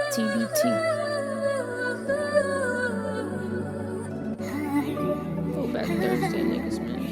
TBT. Throwback Thursday, niggas, man.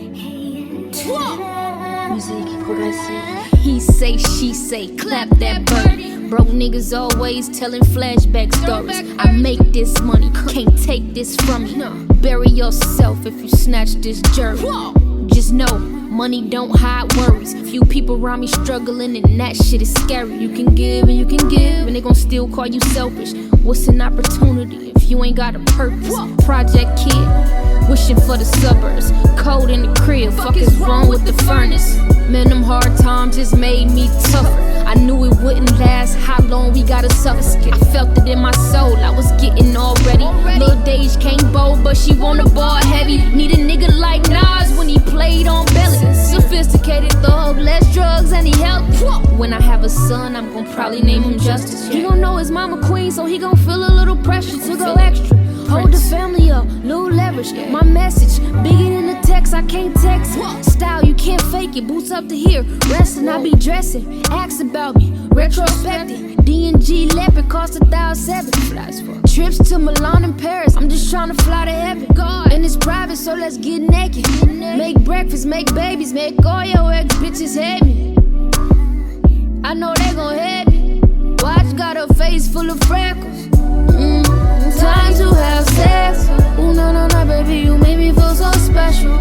Musique progressive. He say, she say, clap that bird. Broke niggas always telling flashback stories. I make this money, can't take this from me. Bury yourself if you snatch this jerk. Just know, money don't hide worries. Few people around me struggling and that shit is scary. You can give and you can give and they gon' still call you selfish. What's an opportunity if you ain't got a purpose? Project kid, wishing for the suburbs. Cold in the crib, fuck is wrong with the furnace? Man, them hard times just made me tougher. I knew it wouldn't last, how long we gotta suffer. I felt it in my soul, I was getting all ready. Lil Dage came bold, but she want a ball heavy. Need a nigga like Nas when he played on belly. Sophisticated thug, less drugs and he healthy. When I have a son, I'm gon' probably name him Justice. He gon' know his mama queen, so he gon' feel a little pressure to go extra. Hold the family up, little leverage. My message, bigger than the text, I can't text it. Style, you can't fake it, boots up to here. Resting, I be dressing, ask about me, retrospective. D&G Leopard cost 1,700. Trips to Milan and Paris, I'm just trying to fly to heaven. And it's private, so let's get naked. Make breakfast, make babies, make all your ex bitches hate me. I know they gon' hate me. Watch got a face full of freckles. Time to have sex. Ooh, no, no, no, baby, you made me feel so special.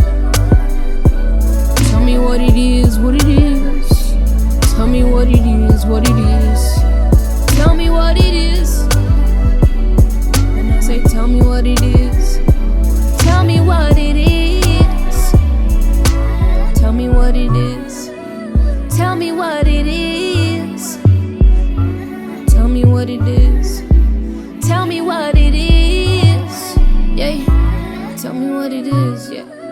Tell me what it is, what it is. Tell me what it is, what it is. Tell me what it is. And I say, tell me what it is. Tell me what it is. Tell me what it is. Tell me what it is. Tell me what it is. Tell me what it is. Yeah. Tell me what it is. Yeah.